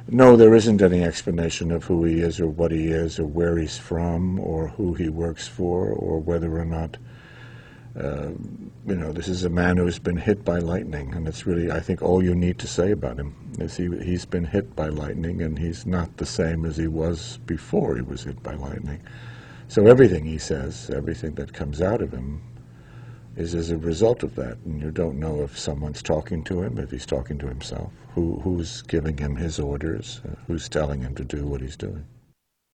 No, there isn't any explanation of who he is or what he is or where he's from or who he works for or whether or not, uh, this is a man who's been hit by lightning, and it's really, I think, all you need to say about him is he's been hit by lightning, and he's not the same as he was before he was hit by lightning. So everything he says, everything that comes out of him, is as a result of that, and you don't know if someone's talking to him, if he's talking to himself, who's giving him his orders, who's telling him to do what he's doing.